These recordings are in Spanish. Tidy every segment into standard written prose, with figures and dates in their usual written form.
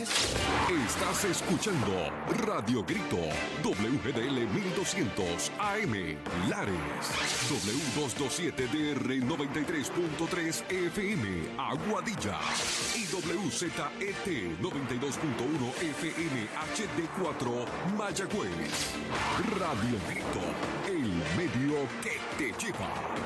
Estás escuchando Radio Grito, WGDL 1200 AM, Lares, W227DR 93.3 FM, Aguadilla, y WZET 92.1 FM HD4, Mayagüez. Radio Grito, el medio que te lleva.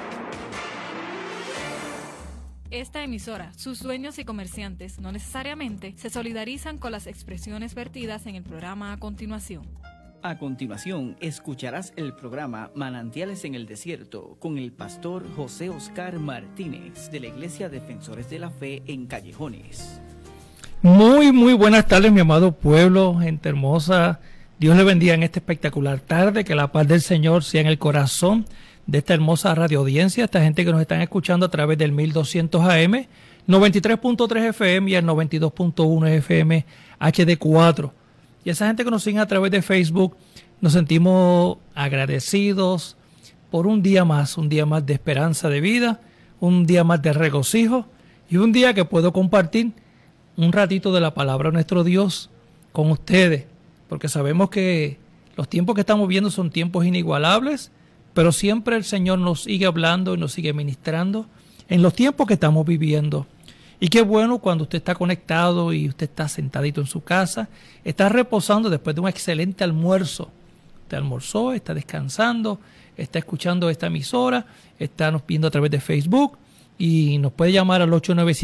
Esta emisora, sus dueños y comerciantes no necesariamente se solidarizan con las expresiones vertidas en el programa a continuación. A continuación, escucharás el programa Manantiales en el Desierto con el pastor José Oscar Martínez de la Iglesia Defensores de la Fe en Callejones. Muy buenas tardes, mi amado pueblo, gente hermosa. Dios le bendiga en esta espectacular tarde, que la paz del Señor sea en el corazón de esta hermosa radio audiencia, esta gente que nos están escuchando a través del 1200 AM, 93.3 FM y el 92.1 FM HD4. Y esa gente que nos sigue a través de Facebook, nos sentimos agradecidos por un día más de esperanza de vida, un día más de regocijo y un día que puedo compartir un ratito de la palabra de nuestro Dios con ustedes, porque sabemos que los tiempos que estamos viendo son tiempos inigualables, pero siempre el Señor nos sigue hablando y nos sigue ministrando en los tiempos que estamos viviendo. Y qué bueno cuando usted está conectado y usted está sentadito en su casa, está reposando después de un excelente almuerzo. Usted almorzó, está descansando, está escuchando esta emisora, está nos viendo a través de Facebook y nos puede llamar al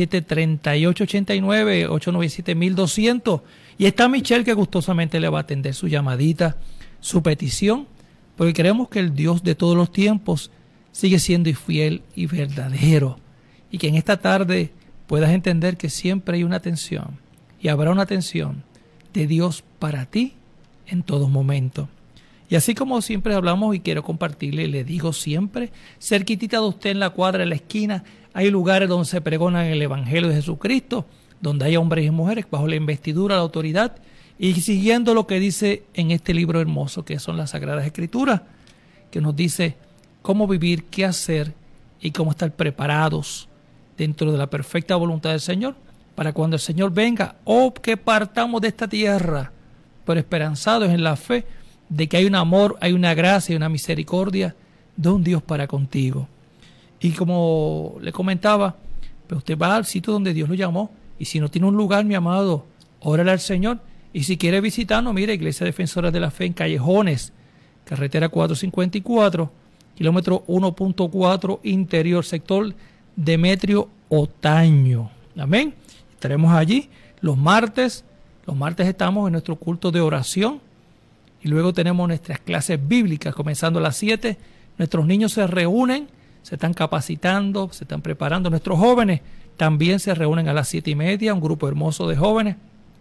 897-3889, 897-1200. Y está Michelle que gustosamente le va a atender su llamadita, su petición, porque creemos que el Dios de todos los tiempos sigue siendo fiel y verdadero. Y que en esta tarde puedas entender que siempre hay una atención y habrá una atención de Dios para ti en todo momento. Y así como siempre hablamos y quiero compartirle, le digo siempre, cerquitita de usted en la cuadra, en la esquina, hay lugares donde se pregonan el Evangelio de Jesucristo, donde hay hombres y mujeres bajo la investidura, la autoridad, y siguiendo lo que dice en este libro hermoso, que son las Sagradas Escrituras, que nos dice cómo vivir, qué hacer y cómo estar preparados dentro de la perfecta voluntad del Señor, para cuando el Señor venga, o que partamos de esta tierra, pero esperanzados en la fe de que hay un amor, hay una gracia y una misericordia de un Dios para contigo. Y como le comentaba, pues usted va al sitio donde Dios lo llamó, y si no tiene un lugar, mi amado, órale al Señor. Y si quiere visitarnos, mire, Iglesia Defensora de la Fe en Callejones, carretera 454, kilómetro 1.4 interior, sector Demetrio Otaño. Amén. Estaremos allí los martes. Los martes estamos en nuestro culto de oración. Y luego tenemos nuestras clases bíblicas, comenzando a las 7. Nuestros niños se reúnen, se están capacitando, se están preparando. Nuestros jóvenes también se reúnen a las 7:30, un grupo hermoso de jóvenes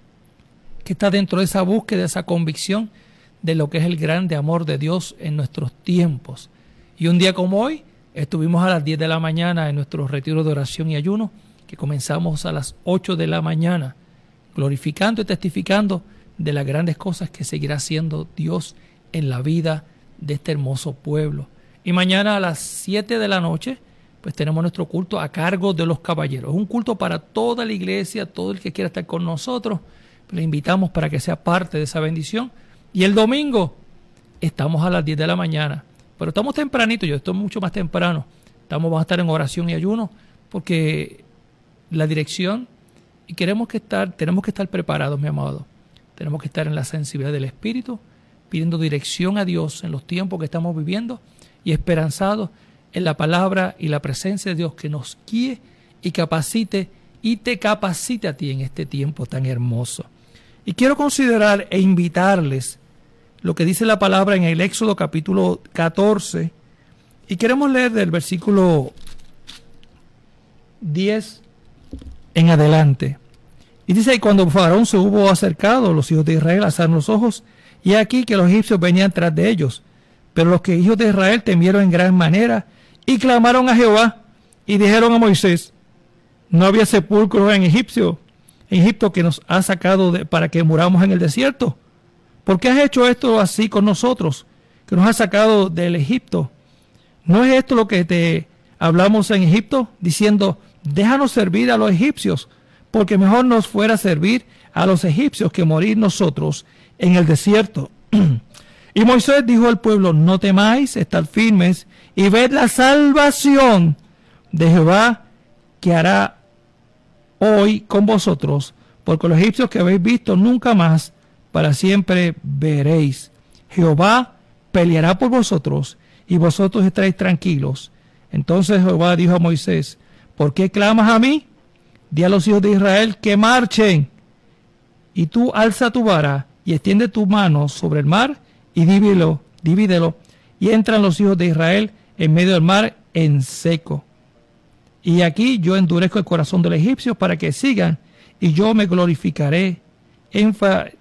que está dentro de esa búsqueda, esa convicción de lo que es el grande amor de Dios en nuestros tiempos. Y un día como hoy, estuvimos a las 10 de la mañana en nuestro retiro de oración y ayuno, que comenzamos a las 8 de la mañana, glorificando y testificando de las grandes cosas que seguirá haciendo Dios en la vida de este hermoso pueblo. Y mañana a las 7 de la noche, pues tenemos nuestro culto a cargo de los caballeros. Es un culto para toda la iglesia, todo el que quiera estar con nosotros. Le invitamos para que sea parte de esa bendición. Y el domingo estamos a las 10 de la mañana. Pero estamos tempranito, yo estoy mucho más temprano. Vamos a estar en oración y ayuno porque la dirección y tenemos que estar preparados, mi amado. Tenemos que estar en la sensibilidad del Espíritu, pidiendo dirección a Dios en los tiempos que estamos viviendo y esperanzados en la palabra y la presencia de Dios que nos guíe y capacite y te capacite a ti en este tiempo tan hermoso. Y quiero considerar e invitarles lo que dice la palabra en el Éxodo capítulo 14. Y queremos leer del versículo 10 en adelante. Y dice, y cuando Faraón se hubo acercado, los hijos de Israel alzaron los ojos, y aquí que los egipcios venían tras de ellos. Pero los hijos de Israel temieron en gran manera, y clamaron a Jehová, y dijeron a Moisés, ¿no había sepulcros en Egipto que nos ha sacado para que muramos en el desierto? ¿Por qué has hecho esto así con nosotros, que nos has sacado del Egipto? ¿No es esto lo que te hablamos en Egipto, diciendo, déjanos servir a los egipcios, porque mejor nos fuera servir a los egipcios que morir nosotros en el desierto. Y Moisés dijo al pueblo: no temáis, estad firmes y ved la salvación de Jehová que hará hoy con vosotros, porque los egipcios que habéis visto nunca más para siempre veréis. Jehová peleará por vosotros y vosotros estaréis tranquilos. Entonces Jehová dijo a Moisés: ¿por qué clamas a mí? Di a los hijos de Israel que marchen. Y tú alza tu vara y extiende tu mano sobre el mar y divídelo. Y entran los hijos de Israel en medio del mar en seco. Y aquí yo endurezco el corazón de los egipcios para que sigan, y yo me glorificaré en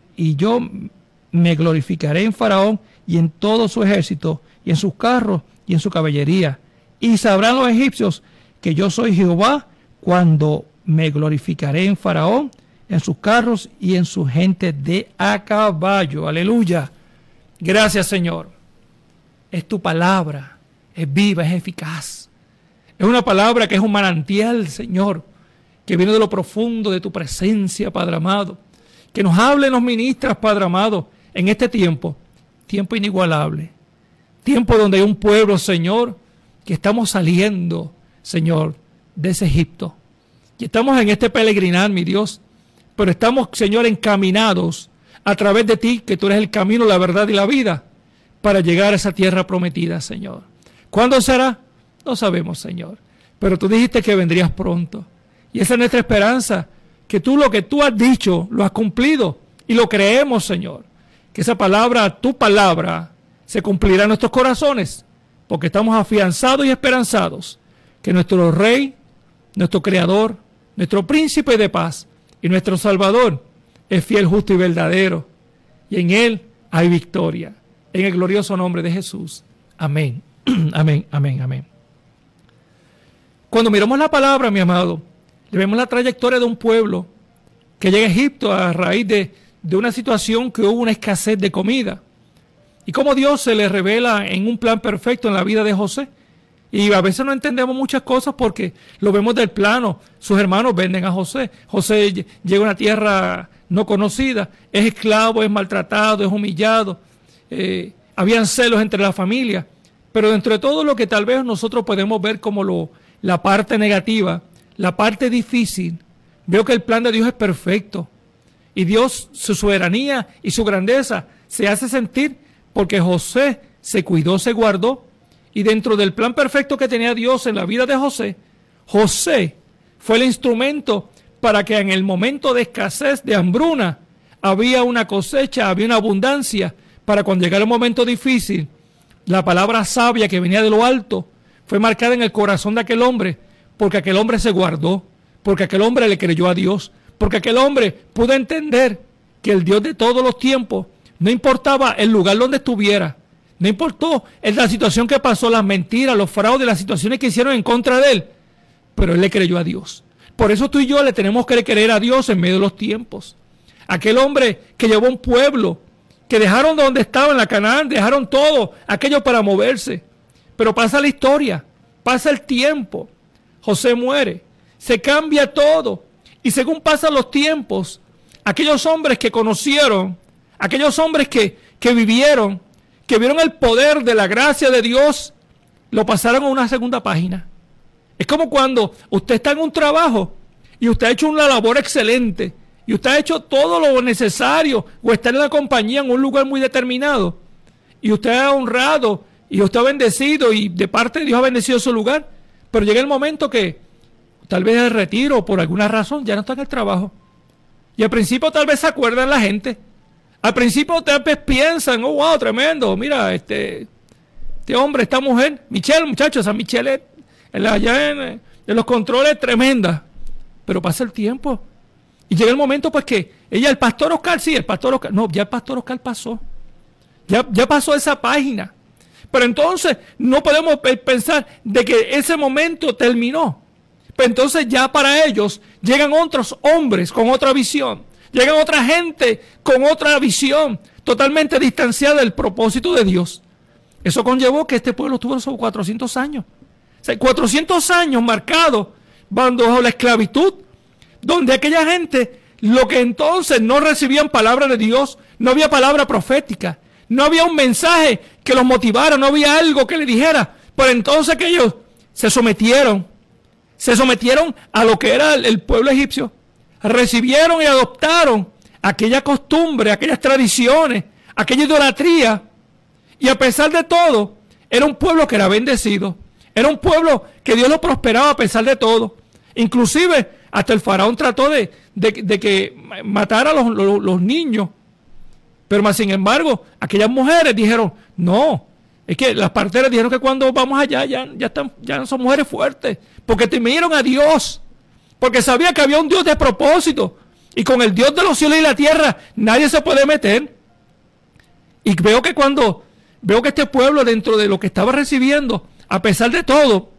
Faraón y en todo su ejército, y en sus carros y en su caballería. Y sabrán los egipcios que yo soy Jehová cuando me glorificaré en Faraón, en sus carros y en su gente de a caballo. Aleluya. Gracias, Señor. Es tu palabra, es viva, es eficaz. Es una palabra que es un manantial, Señor, que viene de lo profundo de tu presencia, Padre amado. Que nos hable y nos ministras, Padre amado, en este tiempo inigualable. Tiempo donde hay un pueblo, Señor, que estamos saliendo, Señor, de ese Egipto. Y estamos en este peregrinar, mi Dios. Pero estamos, Señor, encaminados a través de ti, que tú eres el camino, la verdad y la vida, para llegar a esa tierra prometida, Señor. ¿Cuándo será? No sabemos, Señor. Pero tú dijiste que vendrías pronto. Y esa es nuestra esperanza, que tú lo que tú has dicho, lo has cumplido. Y lo creemos, Señor. Que esa palabra, tu palabra, se cumplirá en nuestros corazones. Porque estamos afianzados y esperanzados que nuestro Rey, nuestro Creador, nuestro Príncipe de paz y nuestro Salvador es fiel, justo y verdadero. Y en Él hay victoria. En el glorioso nombre de Jesús. Amén. Amén, amén, amén. Cuando miramos la palabra, mi amado, le vemos la trayectoria de un pueblo que llega a Egipto a raíz de una situación que hubo una escasez de comida. Y cómo Dios se le revela en un plan perfecto en la vida de José. Y a veces no entendemos muchas cosas porque lo vemos del plano. Sus hermanos venden a José. José llega a una tierra no conocida. Es esclavo, es maltratado, es humillado. Habían celos entre la familia. Pero dentro de todo lo que tal vez nosotros podemos ver como la parte negativa, la parte difícil, veo que el plan de Dios es perfecto. Y Dios, su soberanía y su grandeza se hace sentir porque José se cuidó, se guardó. Y dentro del plan perfecto que tenía Dios en la vida de José, José fue el instrumento para que en el momento de escasez, de hambruna, había una cosecha, había una abundancia, para cuando llegara el momento difícil, la palabra sabia que venía de lo alto fue marcada en el corazón de aquel hombre, porque aquel hombre se guardó, porque aquel hombre le creyó a Dios, porque aquel hombre pudo entender que el Dios de todos los tiempos, no importaba el lugar donde estuviera, no importó la situación que pasó, las mentiras, los fraudes, las situaciones que hicieron en contra de él, pero él le creyó a Dios. Por eso tú y yo le tenemos que creer a Dios en medio de los tiempos. Aquel hombre que llevó un pueblo, que dejaron donde estaban, en la Canaán, dejaron todo aquello para moverse. Pero pasa la historia, pasa el tiempo, José muere, se cambia todo. Y según pasan los tiempos, aquellos hombres que conocieron, aquellos hombres que vivieron, que vieron el poder de la gracia de Dios, lo pasaron a una segunda página. Es como cuando usted está en un trabajo y usted ha hecho una labor excelente y usted ha hecho todo lo necesario o está en la compañía en un lugar muy determinado y usted ha honrado y usted ha bendecido y de parte de Dios ha bendecido su lugar, pero llega el momento que tal vez el retiro o por alguna razón ya no está en el trabajo y al principio tal vez se acuerdan la gente. Al principio tal vez piensan, oh wow, tremendo, mira, este hombre, esta mujer, Michelle, muchachos, esa Michelle allá en los controles tremenda. Pero pasa el tiempo y llega el momento pues que el pastor Oscar, no, ya el pastor Oscar pasó. Ya pasó esa página. Pero entonces no podemos pensar de que ese momento terminó. Pero entonces ya para ellos llegan otros hombres con otra visión. Llegan otra gente con otra visión, totalmente distanciada del propósito de Dios. Eso conllevó que este pueblo tuvo sobre 400 años. O sea, 400 años marcados bajo la esclavitud, donde aquella gente lo que entonces no recibían palabra de Dios, no había palabra profética, no había un mensaje que los motivara, no había algo que le dijera. Pero entonces que ellos se sometieron a lo que era el pueblo egipcio, recibieron y adoptaron aquella costumbre, aquellas tradiciones, aquella idolatría, y a pesar de todo, era un pueblo que era bendecido, era un pueblo que Dios lo prosperaba a pesar de todo. Inclusive hasta el faraón trató de que matara a los niños, pero más sin embargo, aquellas mujeres dijeron, no, es que las parteras dijeron que cuando vamos allá ya no son mujeres fuertes, porque temieron a Dios, porque sabía que había un Dios de propósito, y con el Dios de los cielos y la tierra nadie se puede meter. Y veo que este pueblo, dentro de lo que estaba recibiendo, a pesar de todo,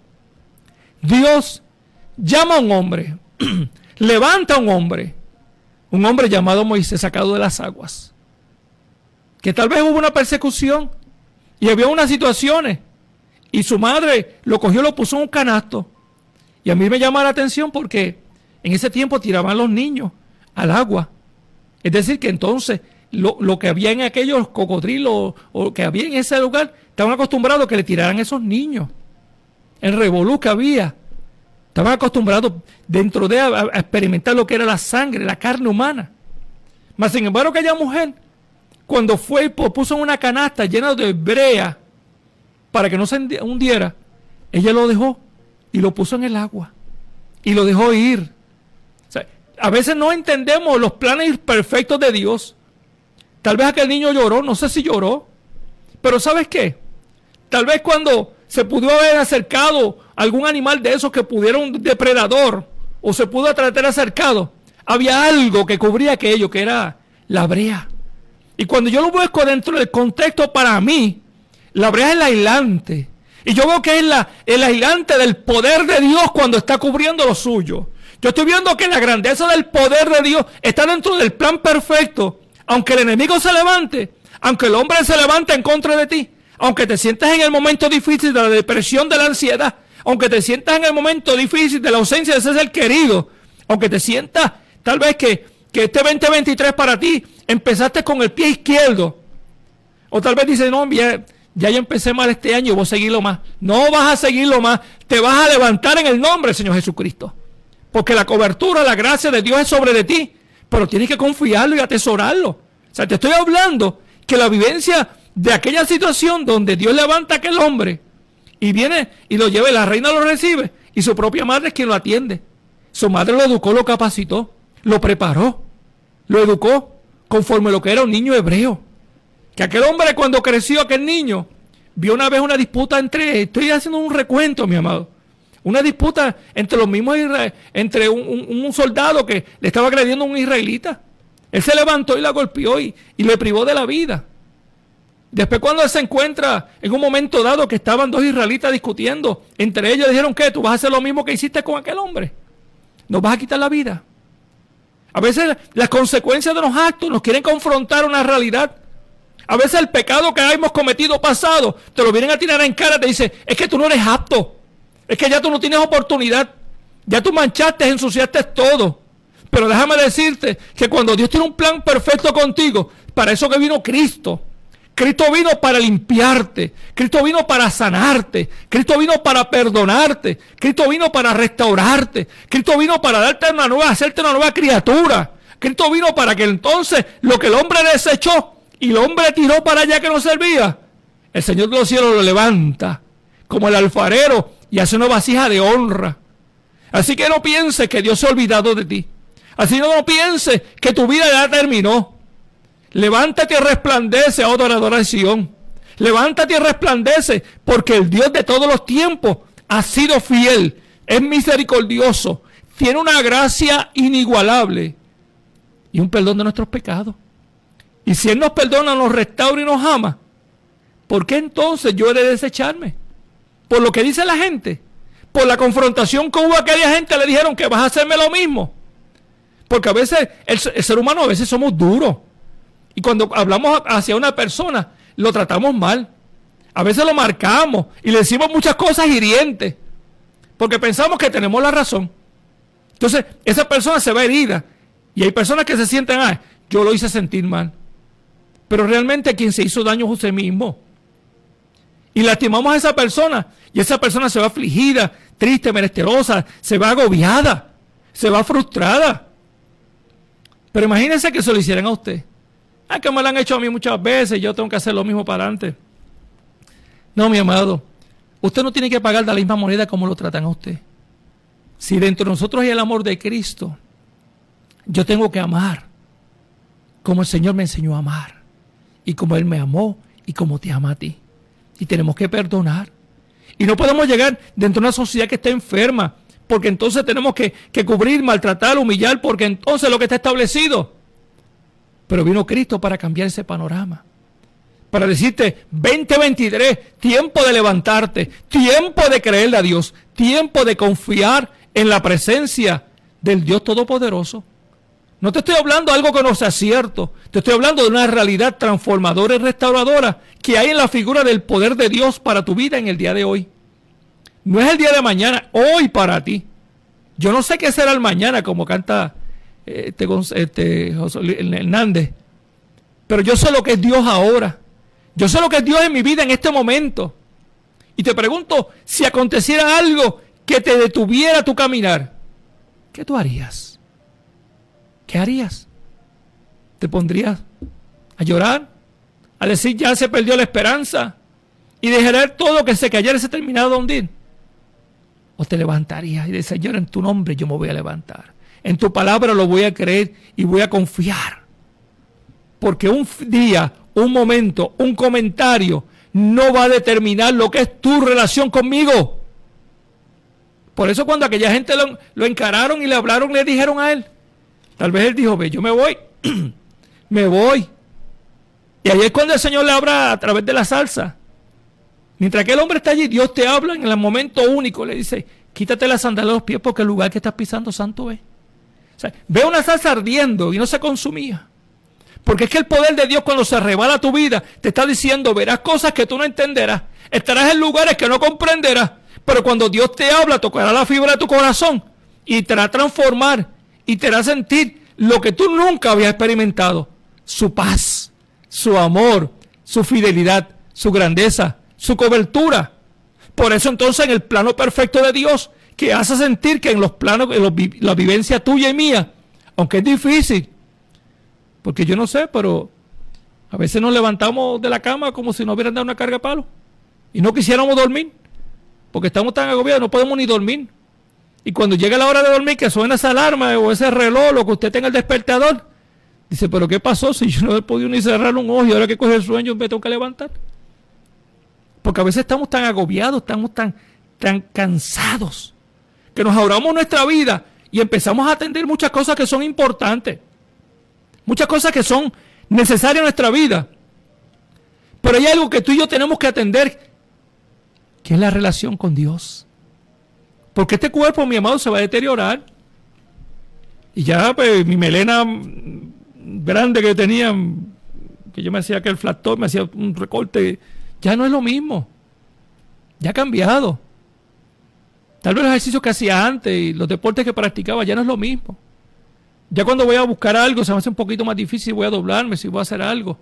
Dios llama a un hombre, levanta a un hombre llamado Moisés, sacado de las aguas, que tal vez hubo una persecución y había unas situaciones, y su madre lo cogió, lo puso en un canasto. Y a mí me llama la atención porque en ese tiempo tiraban los niños al agua. Es decir, que entonces lo que había en aquellos cocodrilos o que había en ese lugar, estaban acostumbrados a que le tiraran esos niños. El revolú que había, estaban acostumbrados dentro de a experimentar lo que era la sangre, la carne humana. Mas sin embargo, aquella mujer, cuando fue y puso en una canasta llena de brea para que no se hundiera, ella lo dejó y lo puso en el agua y lo dejó ir. O sea, a veces no entendemos los planes perfectos de Dios. Tal vez aquel niño lloró, no sé si lloró, pero ¿sabes qué? Tal vez cuando se pudo haber acercado algún animal de esos que pudieron, un depredador, o se pudo tratar acercado, había algo que cubría aquello, que era la brea. Y cuando yo lo busco dentro del contexto, para mí, la brea es el aislante. Y yo veo que es el aislante del poder de Dios cuando está cubriendo lo suyo. Yo estoy viendo que la grandeza del poder de Dios está dentro del plan perfecto. Aunque el enemigo se levante, aunque el hombre se levante en contra de ti, aunque te sientas en el momento difícil de la depresión, de la ansiedad, aunque te sientas en el momento difícil de la ausencia de ese ser querido, aunque te sientas tal vez que este 2023 para ti empezaste con el pie izquierdo, o tal vez dices, no, ya yo empecé mal este año, voy a seguirlo más. No vas a seguirlo más, te vas a levantar en el nombre del Señor Jesucristo, porque la cobertura, la gracia de Dios es sobre de ti, pero tienes que confiarlo y atesorarlo. O sea, te estoy hablando que la vivencia de aquella situación donde Dios levanta a aquel hombre y viene y lo lleva y la reina lo recibe y su propia madre es quien lo atiende. Su madre lo educó, lo capacitó, lo preparó, lo educó conforme lo que era un niño hebreo. Que aquel hombre, cuando creció, aquel niño, vio una vez una disputa estoy haciendo un recuento, mi amado, una disputa entre los mismos entre un soldado que le estaba agrediendo a un israelita. Él se levantó y la golpeó y le privó de la vida. Después, cuando él se encuentra en un momento dado que estaban dos israelitas discutiendo, entre ellos dijeron, ¿qué? ¿Tú vas a hacer lo mismo que hiciste con aquel hombre? ¿Nos vas a quitar la vida? A veces las consecuencias de los actos nos quieren confrontar una realidad. A veces el pecado que hemos cometido pasado te lo vienen a tirar en cara, te dice, es que tú no eres apto, es que ya tú no tienes oportunidad, ya tú manchaste, ensuciaste todo. Pero déjame decirte que cuando Dios tiene un plan perfecto contigo, para eso que vino Cristo. Cristo vino para limpiarte, Cristo vino para sanarte, Cristo vino para perdonarte, Cristo vino para restaurarte, Cristo vino para darte hacerte una nueva criatura. Cristo vino para que entonces lo que el hombre desechó y el hombre tiró para allá que no servía, el Señor de los cielos lo levanta como el alfarero y hace una vasija de honra. Así que no pienses que Dios se ha olvidado de ti. Así no pienses que tu vida ya terminó. Levántate y resplandece, oh adoración. Levántate y resplandece, porque el Dios de todos los tiempos ha sido fiel, es misericordioso, tiene una gracia inigualable y un perdón de nuestros pecados. Y si Él nos perdona, nos restaura y nos ama, ¿por qué entonces yo he de desecharme? ¿Por lo que dice la gente? ¿Por la confrontación que hubo aquella gente? Le dijeron que vas a hacerme lo mismo. Porque a veces el ser humano, a veces somos duros. Y cuando hablamos hacia una persona, lo tratamos mal. A veces lo marcamos y le decimos muchas cosas hirientes, porque pensamos que tenemos la razón. Entonces, esa persona se va herida Y hay personas que se sienten, yo lo hice sentir mal. Pero realmente quien se hizo daño es usted mismo. Y lastimamos a esa persona. Y esa persona se va afligida, triste, menesterosa, se va agobiada, se va frustrada. Pero imagínense que se lo hicieran a usted. Que me lo han hecho a mí muchas veces, yo tengo que hacer lo mismo para adelante. No, mi amado, usted no tiene que pagar de la misma moneda como lo tratan a usted. Si dentro de nosotros hay el amor de Cristo, yo tengo que amar como el Señor me enseñó a amar, y como Él me amó, y como te ama a ti. Y tenemos que perdonar. Y no podemos llegar dentro de una sociedad que está enferma, porque entonces tenemos que cubrir, maltratar, humillar, porque entonces lo que está establecido. Pero vino Cristo para cambiar ese panorama. Para decirte, 2023, tiempo de levantarte, tiempo de creerle a Dios, tiempo de confiar en la presencia del Dios Todopoderoso. No te estoy hablando de algo que no sea cierto, te estoy hablando de una realidad transformadora y restauradora que hay en la figura del poder de Dios para tu vida en el día de hoy. No es el día de mañana, hoy para ti. Yo no sé qué será el mañana, como canta José Hernández, pero yo sé lo que es Dios ahora. Yo sé lo que es Dios en mi vida en este momento. Y te pregunto, si aconteciera algo que te detuviera tu caminar, ¿qué tú harías? ¿Qué harías? ¿Te pondrías a llorar? ¿A decir ya se perdió la esperanza? ¿Y dejar todo que se cayera y se terminara de hundir? ¿O te levantarías y dices, Señor, en tu nombre yo me voy a levantar? En tu palabra lo voy a creer y voy a confiar. Porque un día, un momento, un comentario no va a determinar lo que es tu relación conmigo. Por eso cuando aquella gente lo encararon y le hablaron, le dijeron a él, tal vez él dijo, ve, yo me voy, me voy. Y ahí es cuando el Señor le habla a través de la salsa. Mientras que el hombre está allí, Dios te habla en el momento único, le dice, quítate la sandalia de los pies porque el lugar que estás pisando santo es. O sea, ve una salsa ardiendo y no se consumía. Porque es que el poder de Dios cuando se revela a tu vida, te está diciendo, verás cosas que tú no entenderás, estarás en lugares que no comprenderás, pero cuando Dios te habla, tocará la fibra de tu corazón y te hará transformar y te hará sentir lo que tú nunca habías experimentado, su paz, su amor, su fidelidad, su grandeza, su cobertura. Por eso entonces en el plano perfecto de Dios, que hace sentir que en los planos, la vivencia tuya y mía, aunque es difícil, porque yo no sé, pero a veces nos levantamos de la cama como si nos hubieran dado una carga de palo y no quisiéramos dormir, porque estamos tan agobiados, no podemos ni dormir. Y cuando llega la hora de dormir, que suena esa alarma o ese reloj, o que usted tenga el despertador, dice, pero ¿qué pasó si yo no he podido ni cerrar un ojo y ahora que coge el sueño me tengo que levantar? Porque a veces estamos tan agobiados, estamos tan cansados, que nos ahorramos nuestra vida y empezamos a atender muchas cosas que son importantes, muchas cosas que son necesarias en nuestra vida. Pero hay algo que tú y yo tenemos que atender, que es la relación con Dios. Porque este cuerpo, mi amado, se va a deteriorar. Y ya, pues, mi melena grande que tenía, que yo me hacía aquel flat top, me hacía un recorte, ya no es lo mismo. Ya ha cambiado. Tal vez los ejercicios que hacía antes y los deportes que practicaba ya no es lo mismo. Ya cuando voy a buscar algo se me hace un poquito más difícil, voy a doblarme si voy a hacer algo.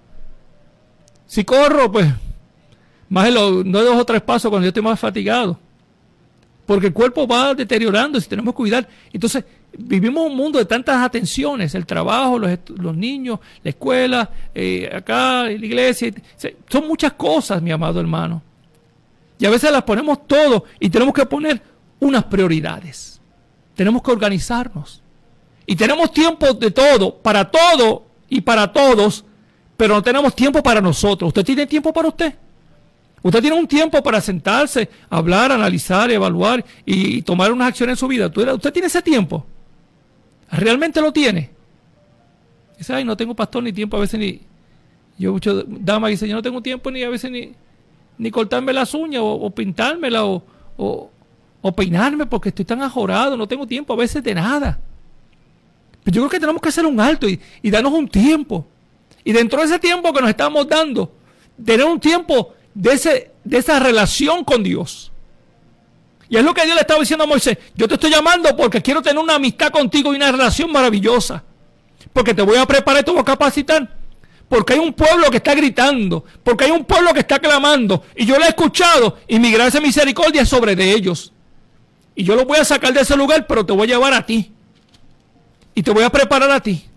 Si corro, pues, más de 2 o 3 pasos cuando yo estoy más fatigado. Porque el cuerpo va deteriorando, si tenemos que cuidar. Entonces, vivimos un mundo de tantas atenciones, el trabajo, los niños, la escuela, acá, la iglesia. Son muchas cosas, mi amado hermano. Y a veces las ponemos todo y tenemos que poner unas prioridades. Tenemos que organizarnos. Y tenemos tiempo de todo y para todos, pero no tenemos tiempo para nosotros. ¿Usted tiene tiempo para usted? Usted tiene un tiempo para sentarse, hablar, analizar, evaluar y tomar unas acciones en su vida. ¿Usted tiene ese tiempo? ¿Realmente lo tiene? Dice, ay, no tengo pastor ni tiempo a veces ni... Yo mucho dama dice, yo no tengo tiempo ni a veces ni cortarme las uñas o pintármela o peinarme porque estoy tan ajorado, no tengo tiempo a veces de nada. Pero yo creo que tenemos que hacer un alto y darnos un tiempo. Y dentro de ese tiempo que nos estamos dando, tener un tiempo de esa relación con Dios. Y es lo que Dios le estaba diciendo a Moisés, yo te estoy llamando porque quiero tener una amistad contigo y una relación maravillosa. porque te voy a preparar y te voy a capacitar. Porque hay un pueblo que está gritando, porque hay un pueblo que está clamando, y yo lo he escuchado, y mi gracia y misericordia es sobre de ellos. Y yo los voy a sacar de ese lugar, pero te voy a llevar a ti. Y te voy a preparar a ti.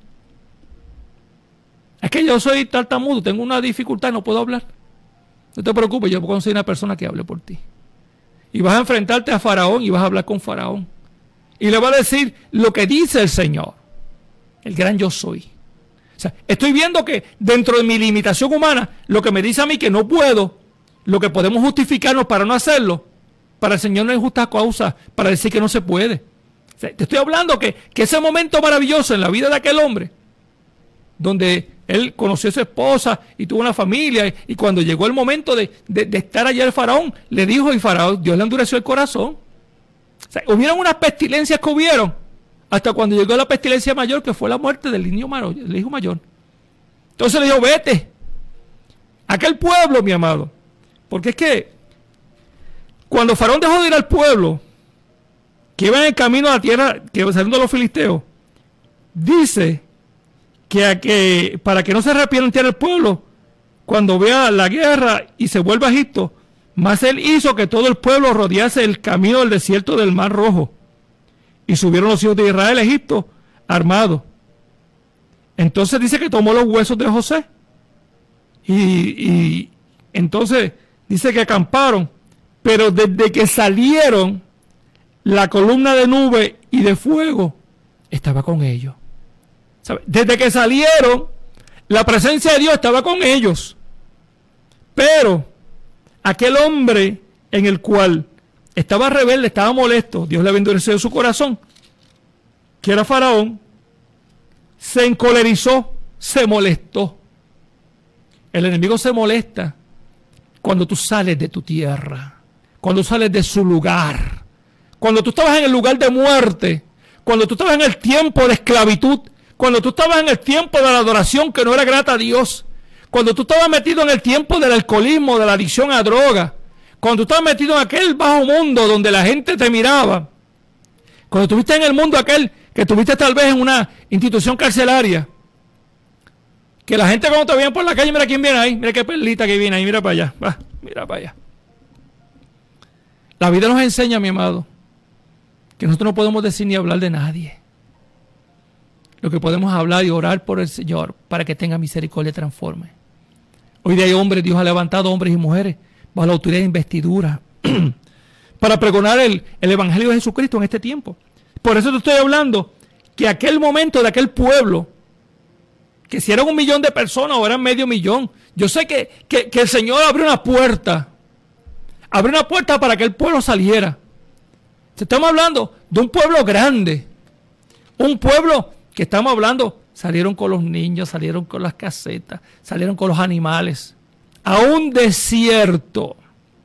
Es que yo soy tartamudo, tengo una dificultad, no puedo hablar. No te preocupes, yo puedo conseguir una persona que hable por ti. Y vas a enfrentarte a Faraón y vas a hablar con Faraón. Y le va a decir lo que dice el Señor, el gran yo soy. O sea, estoy viendo que dentro de mi limitación humana, lo que me dice a mí que no puedo, lo que podemos justificarnos para no hacerlo, para el Señor no es justa causa, para decir que no se puede. O sea, te estoy hablando que ese momento maravilloso en la vida de aquel hombre, donde él conoció a su esposa y tuvo una familia, y cuando llegó el momento de estar allá el Faraón, le dijo, y Faraón, Dios le endureció el corazón. O sea, hubieron unas pestilencias que hubieron, hasta cuando llegó la pestilencia mayor, que fue la muerte del niño mayor, el hijo mayor. Entonces le dijo, vete. Aquel pueblo, mi amado, porque es que cuando Faraón dejó de ir al pueblo, que iba en el camino a la tierra, que saliendo de los filisteos, dice que para que no se arrepienta el pueblo, cuando vea la guerra y se vuelva a Egipto, más él hizo que todo el pueblo rodease el camino del desierto del Mar Rojo. Y subieron los hijos de Israel a Egipto armados. Entonces dice que tomó los huesos de José. Y entonces dice que acamparon. Pero desde que salieron, la columna de nube y de fuego estaba con ellos. ¿Sabe? Desde que salieron, la presencia de Dios estaba con ellos. Pero aquel hombre en el cual estaba rebelde, estaba molesto, Dios le había endurecido su corazón, que era Faraón, se encolerizó, se molestó. El enemigo se molesta cuando tú sales de tu tierra, cuando sales de su lugar, cuando tú estabas en el lugar de muerte, cuando tú estabas en el tiempo de esclavitud, cuando tú estabas en el tiempo de la adoración que no era grata a Dios, cuando tú estabas metido en el tiempo del alcoholismo, de la adicción a droga, cuando tú estabas metido en aquel bajo mundo donde la gente te miraba, cuando estuviste en el mundo aquel que estuviste tal vez en una institución carcelaria, que la gente cuando te veían por la calle, mira quién viene ahí, mira qué perlita que viene ahí, mira para allá, va, mira para allá. La vida nos enseña, mi amado, que nosotros no podemos decir ni hablar de nadie. Lo que podemos hablar y orar por el Señor para que tenga misericordia y transforme. Hoy día hay hombres, Dios ha levantado hombres y mujeres bajo la autoridad de investidura para pregonar el Evangelio de Jesucristo en este tiempo. Por eso te estoy hablando que aquel momento de aquel pueblo, que si eran 1 millón de personas o eran medio millón, yo sé que el Señor abrió una puerta para que el pueblo saliera. Estamos hablando de un pueblo grande, un pueblo que estamos hablando, salieron con los niños, salieron con las casetas, salieron con los animales, a un desierto.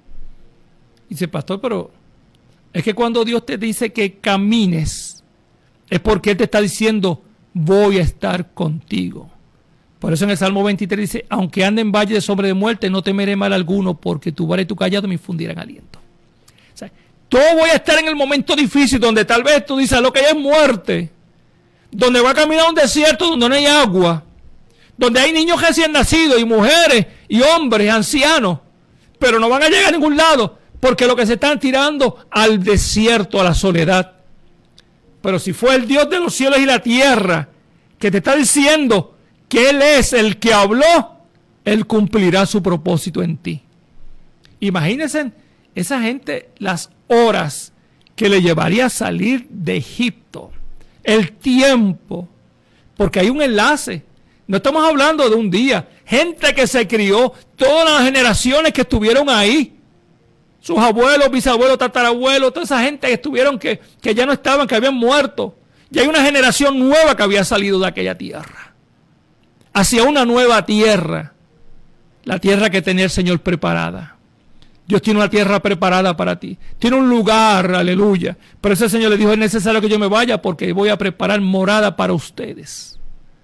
Dice, pastor, pero es que cuando Dios te dice que camines, es porque Él te está diciendo, voy a estar contigo. Por eso en el Salmo 23 dice, aunque ande en valle de sombra de muerte, no temeré mal alguno, porque tu vara y tu callado me infundirán aliento. O sea, yo voy a estar en el momento difícil donde tal vez tú dices, lo que hay es muerte, donde va a caminar a un desierto donde no hay agua, donde hay niños recién nacidos y mujeres y hombres, ancianos, pero no van a llegar a ningún lado, porque lo que se están tirando al desierto, a la soledad. Pero si fue el Dios de los cielos y la tierra que te está diciendo que Él es el que habló, Él cumplirá su propósito en ti. Imagínense esa gente, las horas que le llevaría a salir de Egipto, el tiempo, porque hay un enlace. No estamos hablando de un día. Gente que se crió, todas las generaciones que estuvieron ahí, sus abuelos, bisabuelos, tatarabuelos, toda esa gente que estuvieron, que ya no estaban, que habían muerto. Y hay una generación nueva que había salido de aquella tierra, hacia una nueva tierra, la tierra que tenía el Señor preparada. Dios tiene una tierra preparada para ti, tiene un lugar, aleluya. Pero ese Señor le dijo, es necesario que yo me vaya porque voy a preparar morada para ustedes.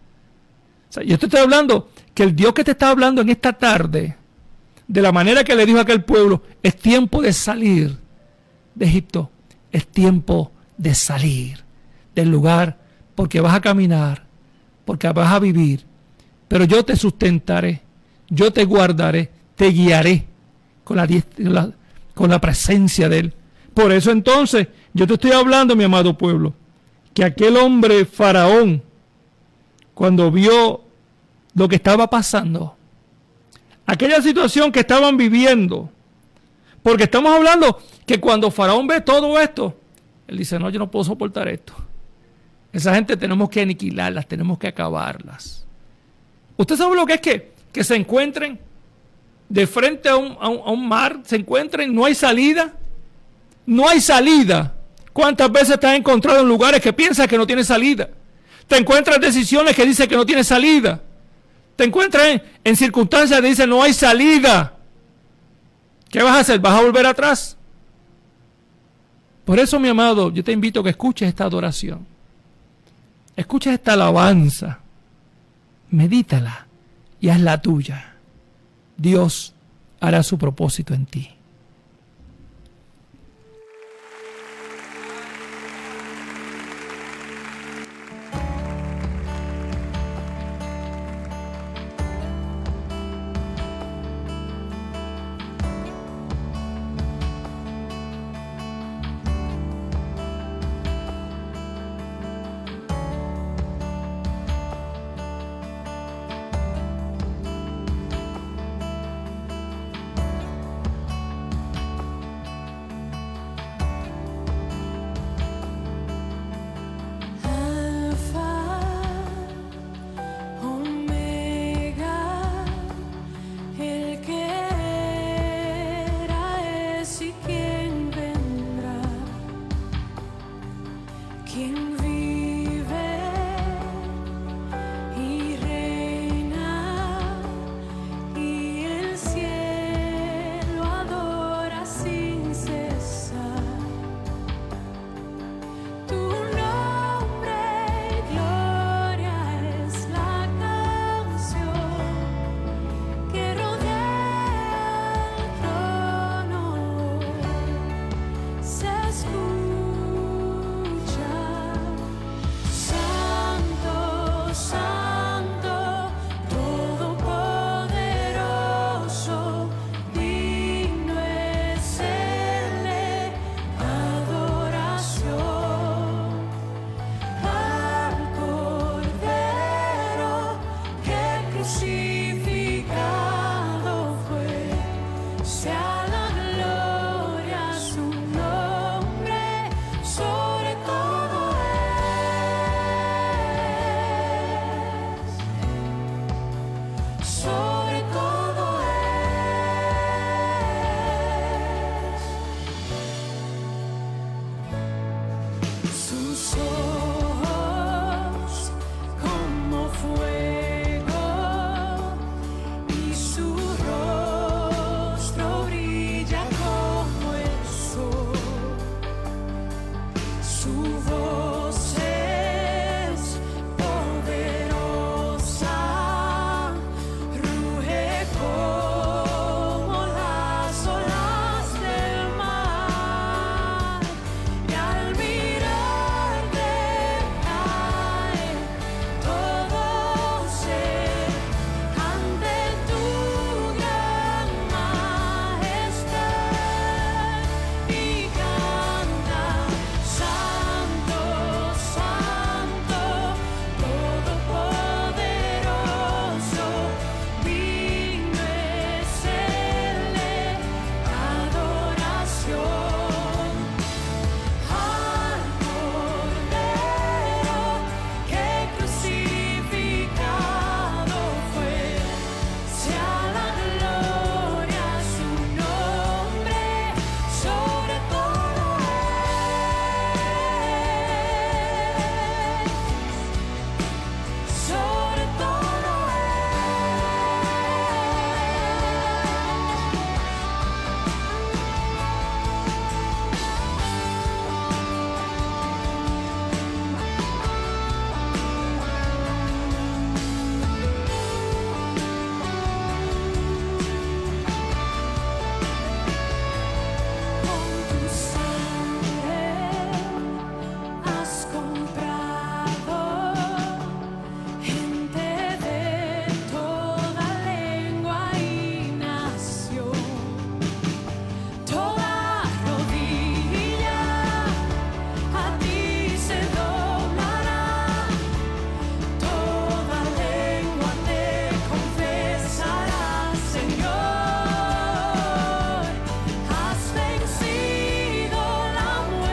O sea, yo te estoy hablando que el Dios que te está hablando en esta tarde, de la manera que le dijo a aquel pueblo, es tiempo de salir de Egipto, es tiempo de salir del lugar, porque vas a caminar porque vas a vivir, pero yo te sustentaré, yo te guardaré, te guiaré con la presencia de Él. Por eso entonces yo te estoy hablando, mi amado pueblo, que aquel hombre Faraón, cuando vio lo que estaba pasando, aquella situación que estaban viviendo, porque estamos hablando que cuando Faraón ve todo esto, él dice, no, yo no puedo soportar esto. Esa gente tenemos que aniquilarlas, tenemos que acabarlas. ¿Usted sabe lo que es que se encuentren de frente a un mar, se encuentren, no hay salida? No hay salida. ¿Cuántas veces te has encontrado en lugares que piensas que no tiene salida? Te encuentras en decisiones que dicen que no tiene salida. Te encuentras en circunstancias que dicen no hay salida. ¿Qué vas a hacer? ¿Vas a volver atrás? Por eso, mi amado, yo te invito a que escuches esta adoración. Escuches esta alabanza. Medítala y hazla tuya. Dios hará su propósito en ti.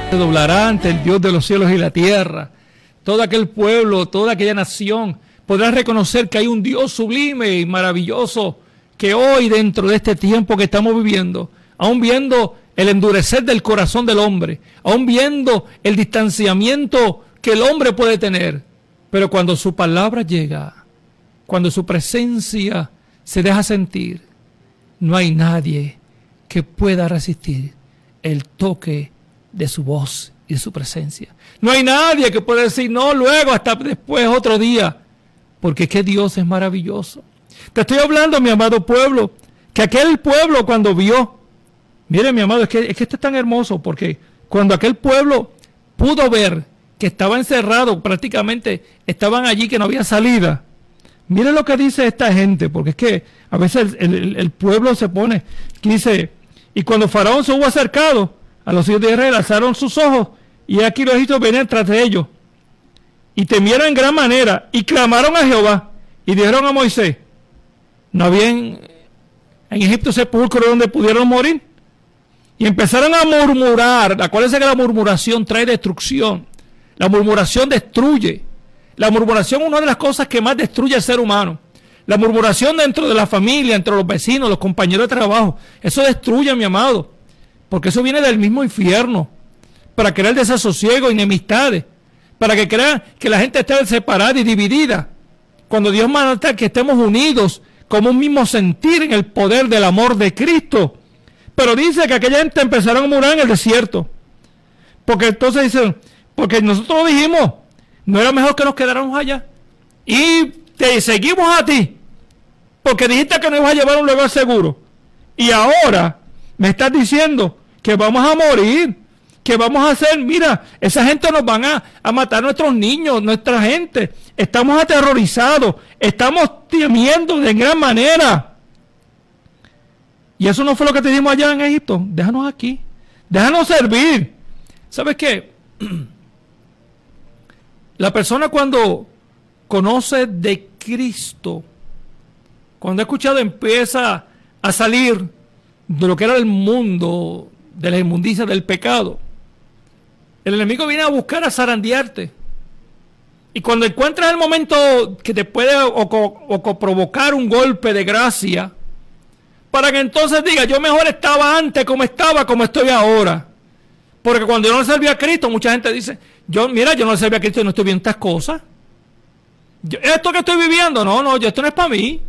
Se doblará ante el Dios de los cielos y la tierra. Todo aquel pueblo, toda aquella nación podrá reconocer que hay un Dios sublime y maravilloso que hoy, dentro de este tiempo que estamos viviendo, aún viendo el endurecer del corazón del hombre, aún viendo el distanciamiento que el hombre puede tener, pero cuando su palabra llega, cuando su presencia se deja sentir, no hay nadie que pueda resistir el toque de su voz y de su presencia. No hay nadie que pueda decir no, luego, hasta después, otro día, porque es que Dios es maravilloso. Te estoy hablando, mi amado pueblo, que aquel pueblo cuando vio, mire mi amado, es que esto es tan hermoso, porque cuando aquel pueblo pudo ver que estaba encerrado, prácticamente estaban allí, que no había salida. Mire lo que dice esta gente, porque es que a veces el pueblo se pone, dice, y cuando Faraón se hubo acercado a los hijos de Israel, alzaron sus ojos, y aquí los egipcios venían tras de ellos, y temieron en gran manera, y clamaron a Jehová, y dijeron a Moisés, ¿no había en Egipto sepulcro donde pudieron morir? Y empezaron a murmurar. Acuérdense que la murmuración trae destrucción. La murmuración destruye. La murmuración es una de las cosas que más destruye al ser humano. La murmuración dentro de la familia, entre los vecinos, los compañeros de trabajo, eso destruye, mi amado, porque eso viene del mismo infierno, para crear desasosiego, enemistades, para que crean que la gente esté separada y dividida, cuando Dios manda que estemos unidos como un mismo sentir en el poder del amor de Cristo. Pero dice que aquella gente empezaron a murmurar en el desierto, porque entonces dicen, porque nosotros dijimos, no era mejor que nos quedáramos allá, y te seguimos a ti, porque dijiste que nos ibas a llevar a un lugar seguro, y ahora me estás diciendo que vamos a morir, que vamos a hacer, mira, esa gente nos van a matar nuestros niños, nuestra gente, estamos aterrorizados, estamos temiendo de gran manera. Y eso no fue lo que te dijimos allá en Egipto, déjanos aquí, déjanos servir. ¿Sabes qué? La persona cuando conoce de Cristo, cuando ha escuchado, empieza a salir de lo que era el mundo, de la inmundicia, del pecado. El enemigo viene a buscar a zarandearte. Y cuando encuentras el momento que te puede o provocar un golpe de gracia, para que entonces diga, yo mejor estaba antes como estaba, como estoy ahora. Porque cuando yo no le servía a Cristo, mucha gente dice, yo no le servía a Cristo y no estoy viendo estas cosas. Esto que estoy viviendo, no, esto no es para mí.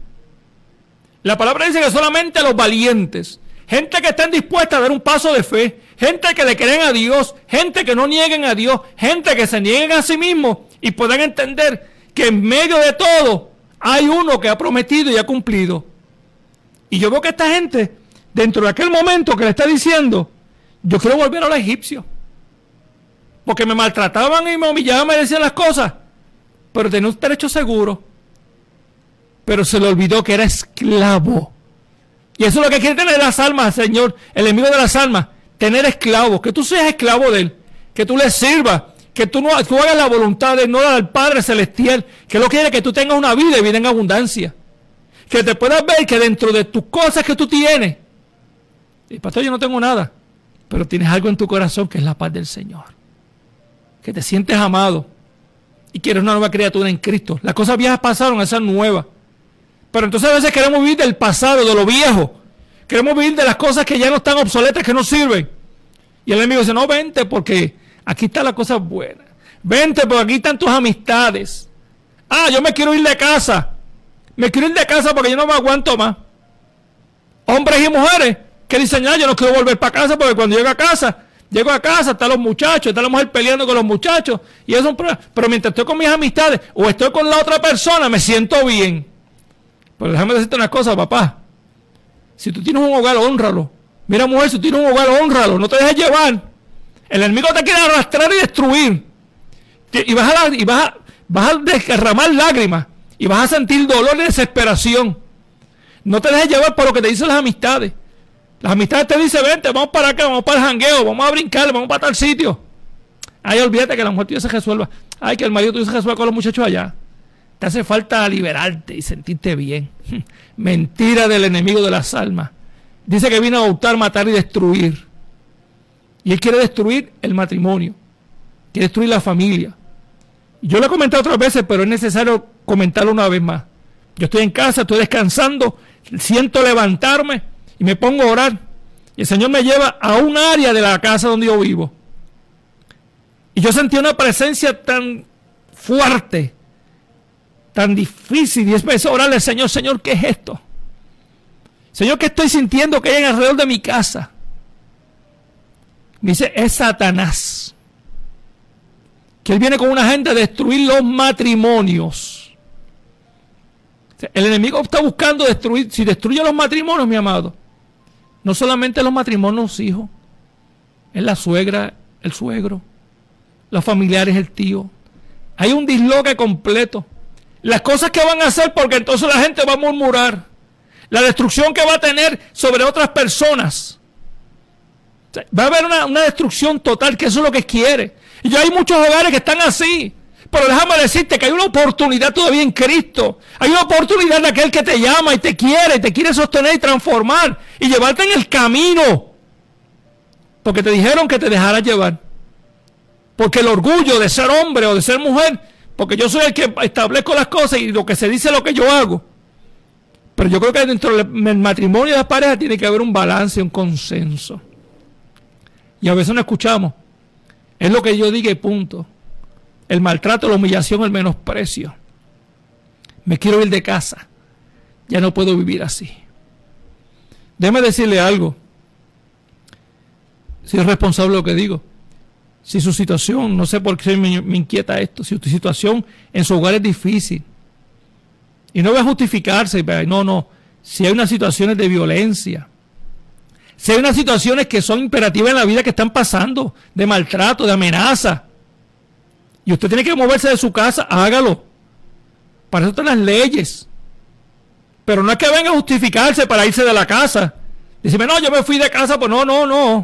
La palabra dice que solamente los valientes, gente que estén dispuesta a dar un paso de fe, gente que le creen a Dios, gente que no nieguen a Dios, gente que se nieguen a sí mismos y puedan entender que en medio de todo hay uno que ha prometido y ha cumplido. Y yo veo que esta gente, dentro de aquel momento que le está diciendo, yo quiero volver a los egipcios, porque me maltrataban y me humillaban, me decían las cosas, pero tenía un derecho seguro. Pero se le olvidó que era esclavo. Y eso es lo que quiere tener las almas, Señor, el enemigo de las almas, tener esclavos, que tú seas esclavo de él, que tú le sirvas, que tú hagas la voluntad de no al Padre Celestial, que él quiere que tú tengas una vida y vida en abundancia, que te puedas ver que dentro de tus cosas que tú tienes, y pastor, yo no tengo nada, pero tienes algo en tu corazón que es la paz del Señor, que te sientes amado y que eres una nueva criatura en Cristo. Las cosas viejas pasaron, esas nuevas. Pero entonces a veces queremos vivir del pasado, de lo viejo. Queremos vivir de las cosas que ya no están obsoletas, que no sirven. Y el enemigo dice, no, vente porque aquí están las cosas buenas. Vente porque aquí están tus amistades. Ah, yo me quiero ir de casa. Me quiero ir de casa porque yo no me aguanto más. Hombres y mujeres que dicen, yo no quiero volver para casa porque cuando llego a casa, están los muchachos, está la mujer peleando con los muchachos. Y eso es un problema. Pero mientras estoy con mis amistades o estoy con la otra persona, me siento bien. Pero déjame decirte una cosa, papá. Si tú tienes un hogar, hónralo. Mira, mujer, si tú tienes un hogar, hónralo. No te dejes llevar. El enemigo te quiere arrastrar y destruir. Y vas a derramar lágrimas. Y vas a sentir dolor y desesperación. No te dejes llevar por lo que te dicen las amistades. Las amistades te dicen, vente, vamos para acá, vamos para el jangueo, vamos a brincar, vamos para tal sitio. Ay, olvídate que la mujer tuya se resuelva. Ay, que el marido tuyo se resuelva con los muchachos allá. Te hace falta liberarte y sentirte bien. Mentira del enemigo de las almas. Dice que vino a hurtar, matar y destruir. Y él quiere destruir el matrimonio, quiere destruir la familia. Yo lo he comentado otras veces, pero es necesario comentarlo una vez más. Yo estoy en casa, estoy descansando, siento levantarme y me pongo a orar. Y el Señor me lleva a un área de la casa donde yo vivo. Y yo sentí una presencia tan fuerte, tan difícil, y empecé a orarle al Señor: Señor, ¿qué es esto? Señor, ¿qué estoy sintiendo que hay alrededor de mi casa? Me dice: es Satanás, que él viene con una agenda de destruir los matrimonios. El enemigo está buscando destruir. Si destruye los matrimonios, mi amado, no solamente los matrimonios, los hijos, es la suegra, el suegro, los familiares, el tío. Hay un disloque completo. Las cosas que van a hacer, porque entonces la gente va a murmurar. La destrucción que va a tener sobre otras personas. Va a haber una destrucción total, que eso es lo que quiere. Y ya hay muchos hogares que están así. Pero déjame decirte que hay una oportunidad todavía en Cristo. Hay una oportunidad de aquel que te llama y te quiere sostener y transformar y llevarte en el camino. Porque te dijeron que te dejaras llevar. Porque el orgullo de ser hombre o de ser mujer, porque yo soy el que establezco las cosas y lo que se dice es lo que yo hago. Pero yo creo que dentro del matrimonio de las parejas tiene que haber un balance, un consenso. Y a veces no escuchamos. Es lo que yo diga y punto. El maltrato, la humillación, el menosprecio. Me quiero ir de casa. Ya no puedo vivir así. Déjeme decirle algo. Si es responsable lo que digo. Si su situación, no sé por qué me inquieta esto, si tu situación en su hogar es difícil. Y no voy a justificarse, no. Si hay unas situaciones de violencia, si hay unas situaciones que son imperativas en la vida que están pasando, de maltrato, de amenaza, y usted tiene que moverse de su casa, hágalo. Para eso están las leyes. Pero no es que venga a justificarse para irse de la casa. Decirme: no, yo me fui de casa, pues no.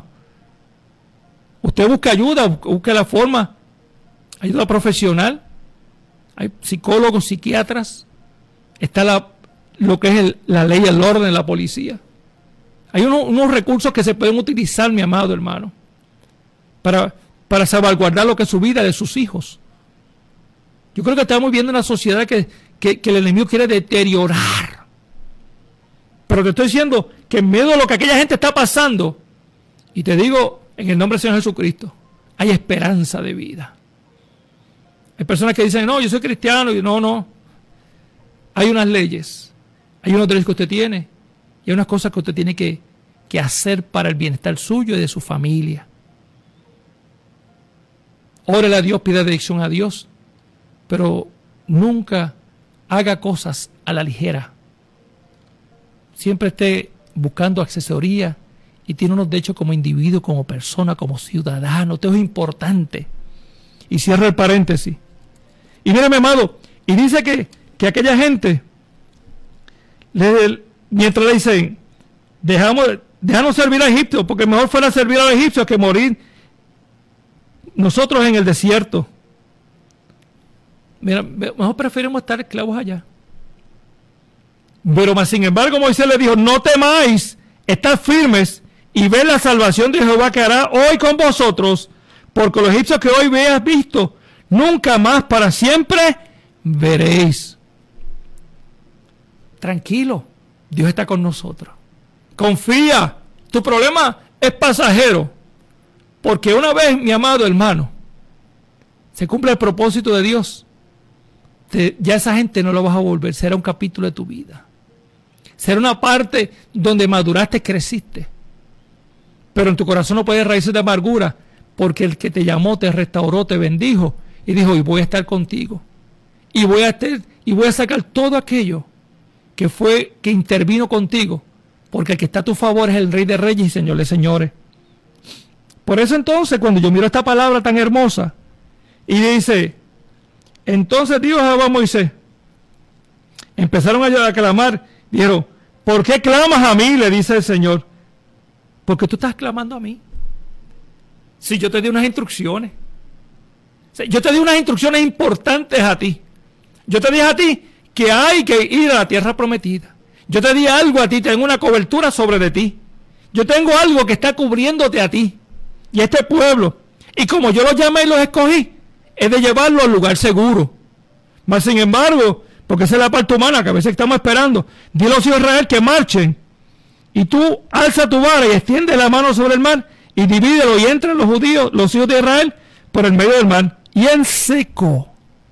Usted busca ayuda, busque la forma, ayuda profesional. Hay psicólogos, psiquiatras. Está lo que es la ley, el orden, la policía. Hay unos recursos que se pueden utilizar, mi amado hermano, para salvaguardar lo que es su vida, de sus hijos. Yo creo que estamos viviendo una sociedad que el enemigo quiere deteriorar. Pero te estoy diciendo que en medio de lo que aquella gente está pasando, y te digo, en el nombre del Señor Jesucristo, hay esperanza de vida. Hay personas que dicen: no, yo soy cristiano. Y no. Hay unas leyes, hay unos derechos que usted tiene, y hay unas cosas que usted tiene que hacer para el bienestar suyo y de su familia. Órele a Dios, pida dirección a Dios, pero nunca haga cosas a la ligera. Siempre esté buscando asesoría y tiene unos derechos como individuo, como persona, como ciudadano. Esto es importante. Y cierra el paréntesis. Y mire, mi amado, y dice que aquella gente, mientras le dicen: déjanos servir a Egipto, porque mejor fuera servir a los egipcios que morir nosotros en el desierto. Mira, mejor preferimos estar esclavos allá. Pero más sin embargo Moisés le dijo: no temáis, estad firmes y ved la salvación de Jehová que hará hoy con vosotros, porque los egipcios que hoy veas visto, nunca más para siempre veréis. Tranquilo, Dios está con nosotros. Confía, tu problema es pasajero, porque una vez, mi amado hermano, se cumple el propósito de Dios, ya esa gente no lo vas a volver, será un capítulo de tu vida. Será una parte donde maduraste, creciste. Pero en tu corazón no puede haber raíces de amargura, porque el que te llamó, te restauró, te bendijo y dijo: y voy a estar contigo. Y voy a sacar todo aquello que intervino contigo, porque el que está a tu favor es el Rey de Reyes y Señor de Señores. Por eso entonces, cuando yo miro esta palabra tan hermosa, y dice: entonces dijo Jehová a Moisés, empezaron a clamar, dijeron: ¿por qué clamas a mí?, le dice el Señor. Porque tú estás clamando a mí. Si yo te di unas instrucciones, yo te di unas instrucciones importantes a ti. Yo te dije a ti que hay que ir a la tierra prometida. Yo te di algo a ti, tengo una cobertura sobre de ti. Yo tengo algo que está cubriéndote a ti. y a este pueblo, y como yo los llamé y los escogí, es de llevarlo al lugar seguro. Mas sin embargo, porque esa es la parte humana que a veces estamos esperando, dile a los hijos de Israel que marchen, y tú alza tu vara y extiende la mano sobre el mar, y divídelo, y entran los judíos, los hijos de Israel, por el medio del mar, y en seco.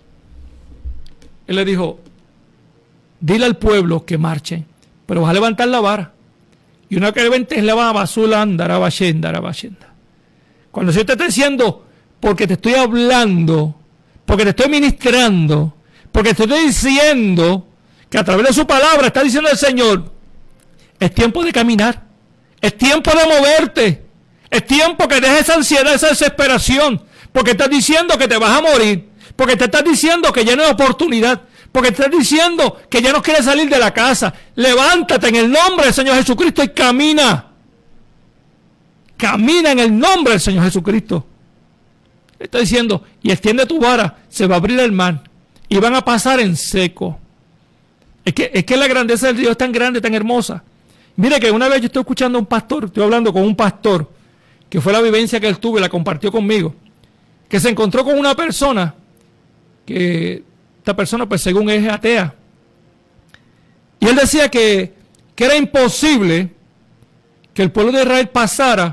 Él le dijo, dile al pueblo que marchen, pero vas a levantar la vara. Y una que levantes la vara, darabashenda. Cuando yo te estoy diciendo, porque te estoy hablando, porque te estoy ministrando, porque te estoy diciendo que a través de su palabra está diciendo el Señor, es tiempo de caminar, es tiempo de moverte, es tiempo que dejes esa ansiedad, esa desesperación, porque estás diciendo que te vas a morir, porque te estás diciendo que ya no hay oportunidad, porque te estás diciendo que ya no quieres salir de la casa. Levántate en el nombre del Señor Jesucristo y camina. Camina en el nombre del Señor Jesucristo. Le está diciendo, y extiende tu vara, se va a abrir el mar, y van a pasar en seco. Es que la grandeza del Dios es tan grande, tan hermosa. Mire que una vez yo estoy escuchando a un pastor, estoy hablando con un pastor, que fue la vivencia que él tuvo y la compartió conmigo, que se encontró con una persona, que esta persona pues según es atea, y él decía que era imposible que el pueblo de Israel pasara,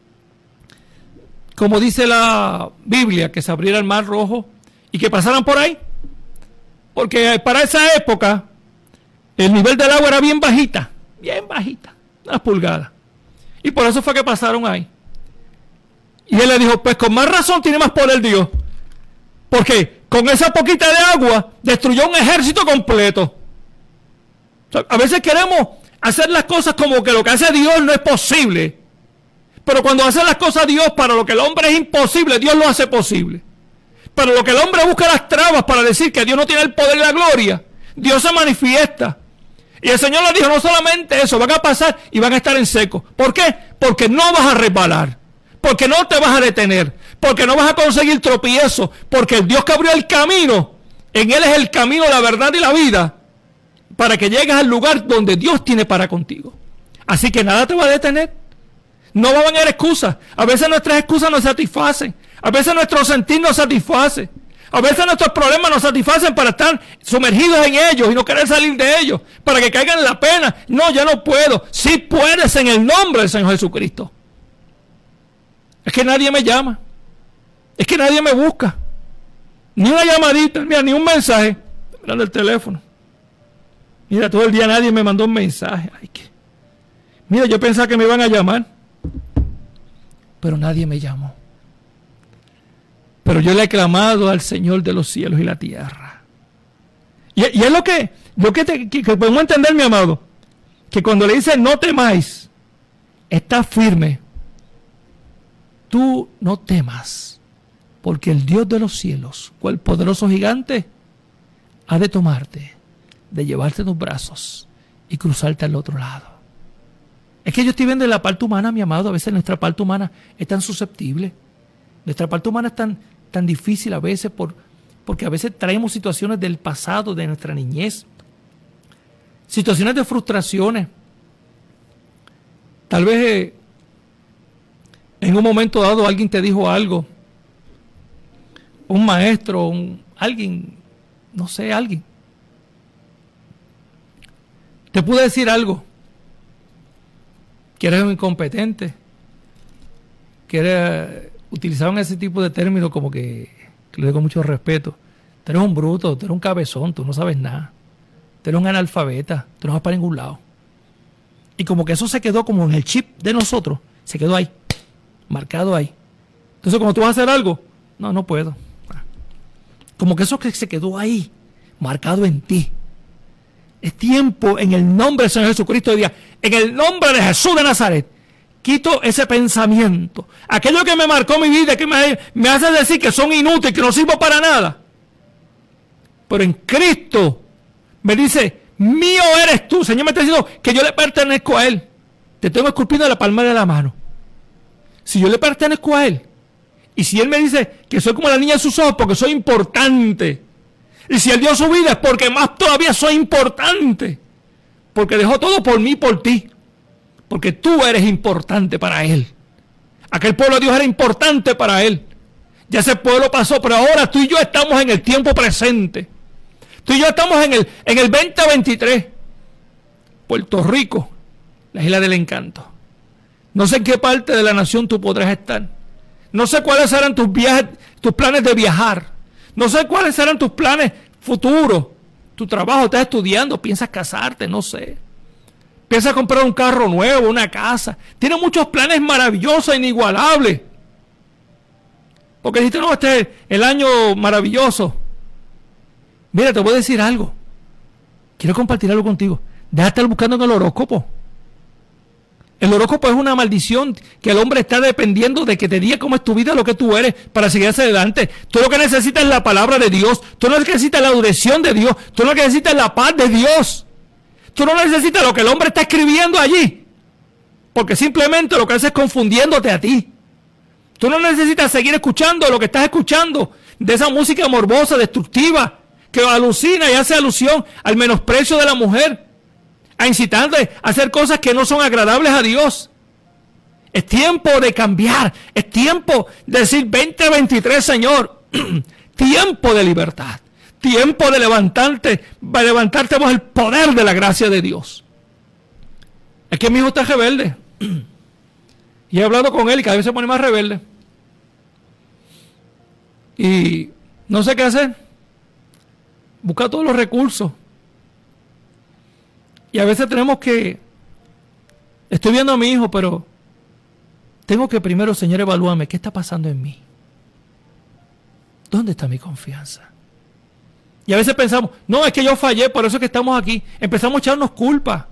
como dice la Biblia, que se abriera el mar rojo y que pasaran por ahí, porque para esa época el nivel del agua era bien bajita, unas pulgadas, y por eso fue que pasaron ahí. Y él le dijo, pues con más razón tiene más poder Dios, porque con esa poquita de agua destruyó un ejército completo. O sea, a veces queremos hacer las cosas como que lo que hace Dios no es posible, pero cuando hace las cosas Dios, para lo que el hombre es imposible, Dios lo hace posible. Para lo que el hombre busca las trabas para decir que Dios no tiene el poder y la gloria, Dios se manifiesta. Y el Señor le dijo, no solamente eso, van a pasar y van a estar en seco. ¿Por qué? Porque no vas a resbalar, porque no te vas a detener, porque no vas a conseguir tropiezo, porque el Dios que abrió el camino, en Él es el camino, la verdad y la vida, para que llegues al lugar donde Dios tiene para contigo. Así que nada te va a detener. No va a haber excusas. A veces nuestras excusas nos satisfacen. A veces nuestro sentir nos satisface. A veces nuestros problemas nos satisfacen para estar sumergidos en ellos y no querer salir de ellos, para que caigan en la pena. No, ya no puedo. Sí puedes en el nombre del Señor Jesucristo. Es que nadie me llama. Es que nadie me busca. Ni una llamadita, mira, ni un mensaje. Mirando el teléfono. Mira, todo el día nadie me mandó un mensaje. Ay, mira, yo pensaba que me iban a llamar, pero nadie me llamó. Pero yo le he clamado al Señor de los cielos y la tierra. Y es lo que podemos entender, mi amado, que cuando le dice no temáis, está firme. Tú no temas, porque el Dios de los cielos, cual poderoso gigante, ha de tomarte, de llevarte en tus brazos y cruzarte al otro lado. Es que yo estoy viendo en la parte humana, mi amado, a veces nuestra parte humana es tan susceptible. Nuestra parte humana es tan difícil a veces porque a veces traemos situaciones del pasado, de nuestra niñez, situaciones de frustraciones. Tal vez en un momento dado alguien te dijo algo, un maestro, alguien, no sé, alguien. Te pude decir algo, que eres un incompetente, que eres... Utilizaban ese tipo de términos como que le digo con mucho respeto. Tú eres un bruto, tú eres un cabezón, tú no sabes nada. Tú eres un analfabeta, tú no vas para ningún lado. Y como que eso se quedó como en el chip de nosotros, se quedó ahí, marcado ahí. Entonces cuando tú vas a hacer algo, no puedo. Como que eso que se quedó ahí, marcado en ti. Es tiempo en el nombre del Señor Jesucristo de día, en el nombre de Jesús de Nazaret. Quito ese pensamiento. Aquello que me marcó mi vida, que me hace decir que son inútiles, que no sirvo para nada. Pero en Cristo me dice, mío eres tú. El Señor me está diciendo que yo le pertenezco a Él. Te tengo esculpido en la palma de la mano. Si yo le pertenezco a Él, y si Él me dice que soy como la niña de sus ojos porque soy importante, y si Él dio su vida es porque más todavía soy importante, porque dejó todo por mí y por ti. Porque tú eres importante para Él. Aquel pueblo de Dios era importante para él. Ya ese pueblo pasó, pero ahora tú y yo estamos en el tiempo presente. Tú y yo estamos en el 2023. Puerto Rico, la isla del encanto. No sé en qué parte de la nación tú podrás estar. No sé cuáles serán tus viajes, tus planes de viajar. No sé cuáles serán tus planes futuros. Tu trabajo, estás estudiando, piensas casarte, no sé. Piensas comprar un carro nuevo, una casa. Tienes muchos planes maravillosos, inigualables. Porque dijiste, no, este es el año maravilloso. Mira, te voy a decir algo. Quiero compartir algo contigo. Deja de estar buscando en el horóscopo. El horóscopo es una maldición que el hombre está dependiendo de que te diga cómo es tu vida, lo que tú eres, para seguir hacia adelante. Tú lo que necesitas es la palabra de Dios. Tú no necesitas la dirección de Dios. Tú no necesitas la paz de Dios. Tú no necesitas lo que el hombre está escribiendo allí. Porque simplemente lo que hace es confundiéndote a ti. Tú no necesitas seguir escuchando lo que estás escuchando de esa música morbosa, destructiva, que alucina y hace alusión al menosprecio de la mujer, a incitarle a hacer cosas que no son agradables a Dios. Es tiempo de cambiar, es tiempo de decir 2023, Señor, tiempo de libertad, tiempo de levantarte bajo el poder de la gracia de Dios. Es que mi hijo está rebelde y he hablado con él y cada vez se pone más rebelde y no sé qué hacer. Busca todos los recursos. Y a veces tenemos que... Estoy viendo a mi hijo, pero tengo que primero, Señor, evalúame. ¿Qué está pasando en mí? ¿Dónde está mi confianza? Y a veces pensamos, no, es que yo fallé, por eso es que estamos aquí. Empezamos a echarnos culpa.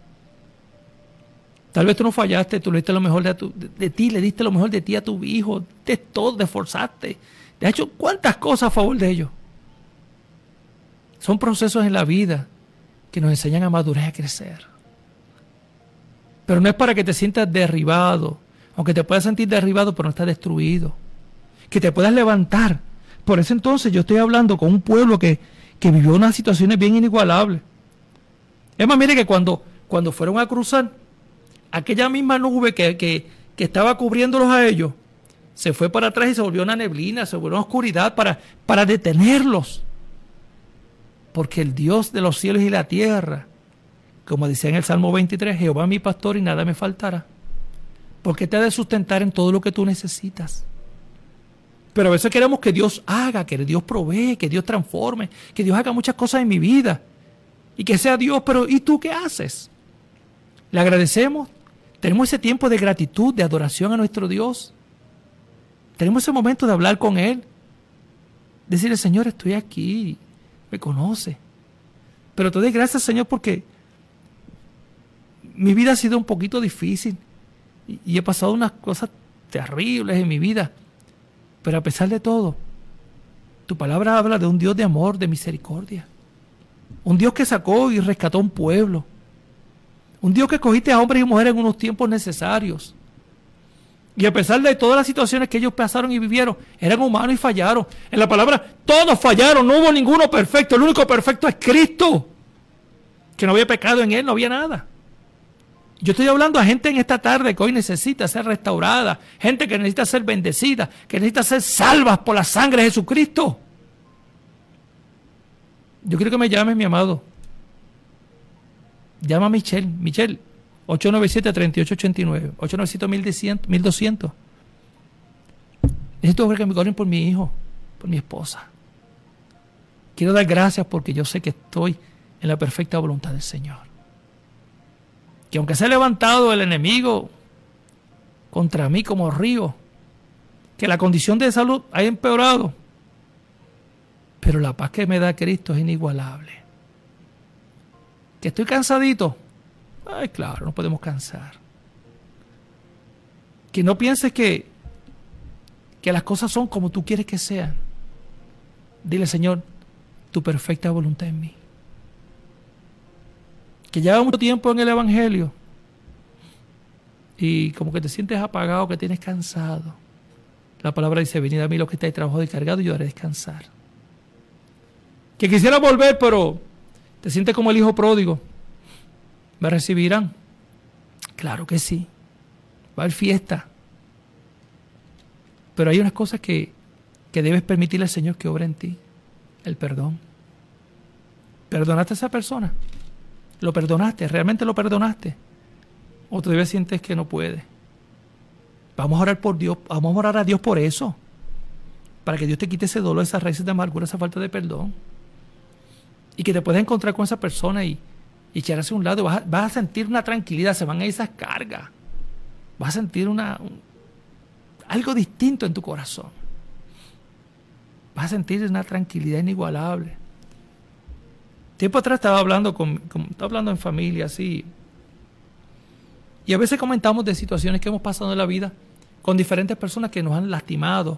Tal vez tú no fallaste, tú le diste lo mejor de ti, le diste lo mejor de ti a tu hijo. Te todo, te esforzaste. Te has hecho cuántas cosas a favor de ellos. Son procesos en la vida que nos enseñan a madurar y a crecer. Pero no es para que te sientas derribado, aunque te puedas sentir derribado, pero no estás destruido. Que te puedas levantar. Por eso entonces yo estoy hablando con un pueblo que vivió unas situaciones bien inigualables. Es más, mire que cuando fueron a cruzar, aquella misma nube que estaba cubriéndolos a ellos, se fue para atrás y se volvió una neblina, se volvió una oscuridad para detenerlos. Porque el Dios de los cielos y la tierra, como decía en el Salmo 23, Jehová mi pastor y nada me faltará. Porque te ha de sustentar en todo lo que tú necesitas. Pero a veces queremos que Dios haga, que Dios provee, que Dios transforme, que Dios haga muchas cosas en mi vida. Y que sea Dios, pero ¿y tú qué haces? ¿Le agradecemos? ¿Tenemos ese tiempo de gratitud, de adoración a nuestro Dios? ¿Tenemos ese momento de hablar con Él? Decirle, Señor, estoy aquí. Me conoce. Pero te doy gracias, Señor, porque mi vida ha sido un poquito difícil y he pasado unas cosas terribles en mi vida. Pero a pesar de todo, tu palabra habla de un Dios de amor, de misericordia. Un Dios que sacó y rescató un pueblo. Un Dios que escogiste a hombres y mujeres en unos tiempos necesarios. Y a pesar de todas las situaciones que ellos pasaron y vivieron, eran humanos y fallaron. En la palabra, todos fallaron, no hubo ninguno perfecto. El único perfecto es Cristo. Que no había pecado en Él, no había nada. Yo estoy hablando a gente en esta tarde que hoy necesita ser restaurada. Gente que necesita ser bendecida, que necesita ser salvas por la sangre de Jesucristo. Yo quiero que me llames, mi amado. Llama a Michelle. Michelle. 897-3889, 897-1200. Necesito que me corren por mi hijo, por mi esposa. Quiero dar gracias porque yo sé que estoy en la perfecta voluntad del Señor. Que aunque se ha levantado el enemigo contra mí como río, que la condición de salud ha empeorado, pero la paz que me da Cristo es inigualable. Que estoy cansadito. Ay, claro, no podemos cansar. Que no pienses que las cosas son como tú quieres que sean. Dile, Señor, tu perfecta voluntad en mí. Que lleva mucho tiempo en el Evangelio y como que te sientes apagado, que tienes cansado. La palabra dice, venid a mí los que estáis trabajados y cargados y yo haré descansar. Que quisiera volver, pero te sientes como el hijo pródigo. ¿Me recibirán? Claro que sí. Va a haber fiesta. Pero hay unas cosas que debes permitirle al Señor que obre en ti. El perdón. ¿Perdonaste a esa persona? ¿Lo perdonaste? ¿Realmente lo perdonaste? ¿O todavía sientes que no puedes? Vamos a orar por Dios, vamos a orar a Dios por eso. Para que Dios te quite ese dolor, esas raíces de amargura, esa falta de perdón. Y que te puedas encontrar con esa persona y echar hacia un lado. Vas a sentir una tranquilidad, se van a ir esas cargas. Vas a sentir algo distinto en tu corazón. Vas a sentir una tranquilidad inigualable. Tiempo atrás estaba hablando en familia, así. Y a veces comentamos de situaciones que hemos pasado en la vida con diferentes personas que nos han lastimado.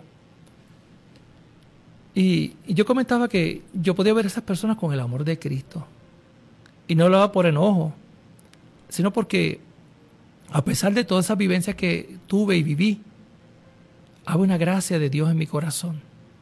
Y yo comentaba que yo podía ver a esas personas con el amor de Cristo. Y no lo hago por enojo, sino porque a pesar de todas esas vivencias que tuve y viví, había una gracia de Dios en mi corazón.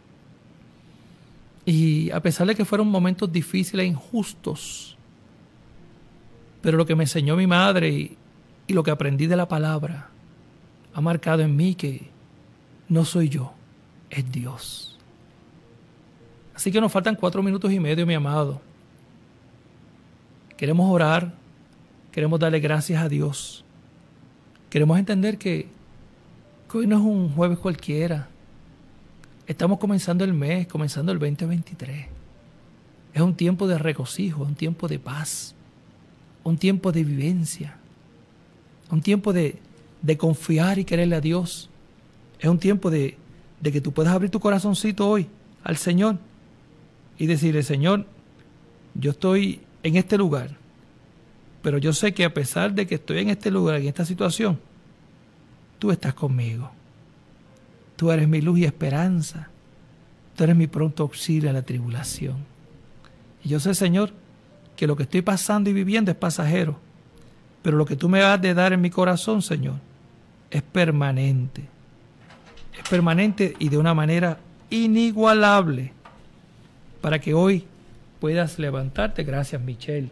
Y a pesar de que fueron momentos difíciles e injustos, pero lo que me enseñó mi madre y lo que aprendí de la palabra ha marcado en mí que no soy yo, es Dios. Así que nos faltan 4 minutos y medio, mi amado. Queremos orar, queremos darle gracias a Dios. Queremos entender que hoy no es un jueves cualquiera. Estamos comenzando el mes, comenzando el 2023. Es un tiempo de regocijo, un tiempo de paz, un tiempo de vivencia, un tiempo de confiar y quererle a Dios. Es un tiempo de que tú puedas abrir tu corazoncito hoy al Señor y decirle: Señor, yo estoy en este lugar, pero yo sé que a pesar de que estoy en este lugar, en esta situación, tú estás conmigo. Tú eres mi luz y esperanza. Tú eres mi pronto auxilio a la tribulación. Y yo sé, Señor, que lo que estoy pasando y viviendo es pasajero, pero lo que tú me vas de dar en mi corazón, Señor, es permanente. Es permanente y de una manera inigualable, para que hoy puedas levantarte. Gracias, Michelle.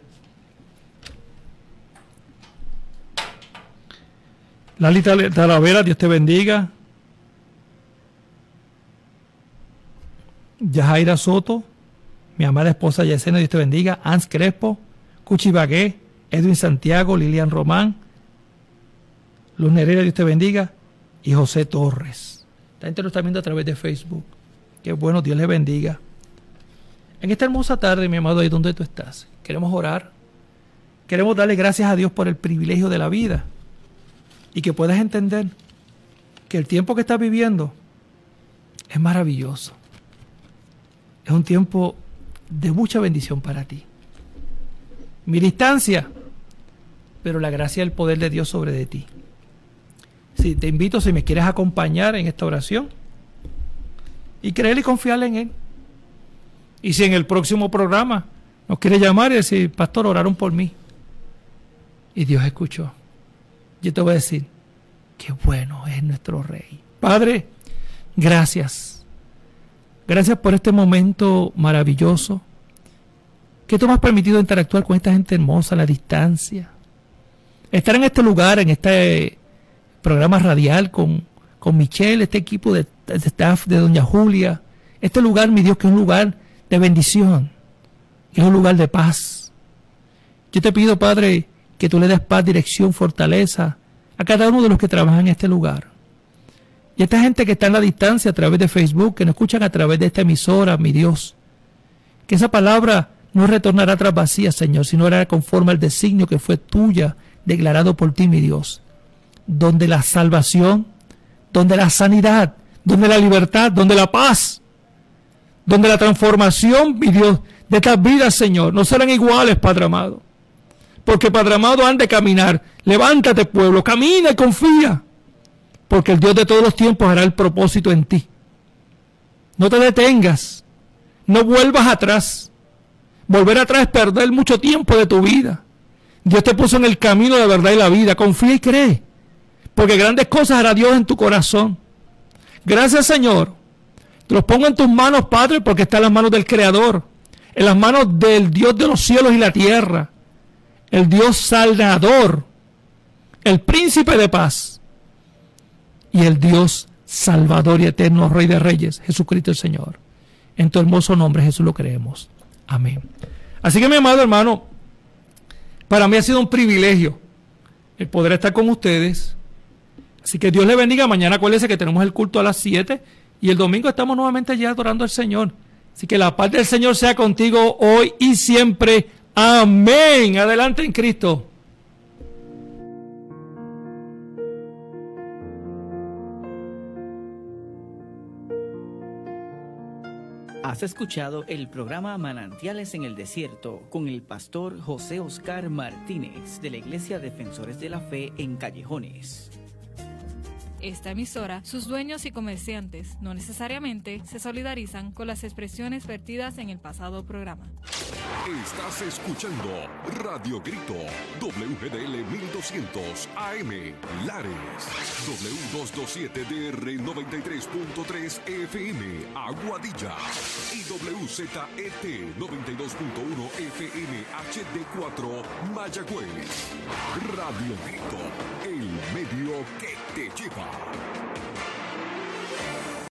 Lalita Talavera, Dios te bendiga. Yajaira Soto, mi amada esposa Yesenia, Dios te bendiga. Ans Crespo, Cuchi Bagué, Edwin Santiago, Lilian Román, Luz Nereida, Dios te bendiga. Y José Torres. La gente lo está viendo a través de Facebook. Qué bueno, Dios les bendiga. En esta hermosa tarde, mi amado, ahí donde tú estás, queremos orar. Queremos darle gracias a Dios por el privilegio de la vida. Y que puedas entender que el tiempo que estás viviendo es maravilloso. Es un tiempo de mucha bendición para ti. Mi distancia, pero la gracia y el poder de Dios sobre de ti. Sí, te invito, si me quieres acompañar en esta oración y creer y confiar en Él. Y si en el próximo programa nos quiere llamar y decir: pastor, oraron por mí, y Dios escuchó, yo te voy a decir: qué bueno es nuestro Rey. Padre, gracias. Gracias por este momento maravilloso que tú me has permitido interactuar con esta gente hermosa a la distancia. Estar en este lugar, en este programa radial con Michelle, este equipo de staff de Doña Julia. Este lugar, mi Dios, que es un lugar de bendición, que es un lugar de paz. Yo te pido, Padre, que tú le des paz, dirección, fortaleza a cada uno de los que trabajan en este lugar. Y esta gente que está en la distancia a través de Facebook, que nos escuchan a través de esta emisora, mi Dios, que esa palabra no retornará atrás vacía, Señor, sino hará conforme al designio que fue tuya, declarado por ti, mi Dios, donde la salvación, donde la sanidad, donde la libertad, donde la paz, donde la transformación, mi Dios, de estas vidas, Señor, no serán iguales, Padre amado. Porque, Padre amado, han de caminar. Levántate, pueblo, camina y confía. Porque el Dios de todos los tiempos hará el propósito en ti. No te detengas. No vuelvas atrás. Volver atrás es perder mucho tiempo de tu vida. Dios te puso en el camino de la verdad y la vida. Confía y cree. Porque grandes cosas hará Dios en tu corazón. Gracias, Señor. Te los pongo en tus manos, Padre, porque está en las manos del Creador. En las manos del Dios de los cielos y la tierra. El Dios salvador. El príncipe de paz. Y el Dios Salvador y eterno Rey de Reyes, Jesucristo el Señor. En tu hermoso nombre, Jesús, lo creemos. Amén. Así que, mi amado hermano, para mí ha sido un privilegio el poder estar con ustedes. Así que Dios le bendiga. Mañana acuérdense que tenemos el culto a las 7 y el domingo estamos nuevamente allí adorando al Señor. Así que la paz del Señor sea contigo hoy y siempre. Amén. Adelante en Cristo. Has escuchado el programa Manantiales en el Desierto con el pastor José Oscar Martínez de la Iglesia Defensores de la Fe en Callejones. Esta emisora, sus dueños y comerciantes no necesariamente se solidarizan con las expresiones vertidas en el pasado programa. Estás escuchando Radio Grito, WGDL 1200 AM, Lares, W227DR 93.3 FM, Aguadilla, y WZET 92.1 FM HD4, Mayagüez. Radio Grito, el medio que te lleva.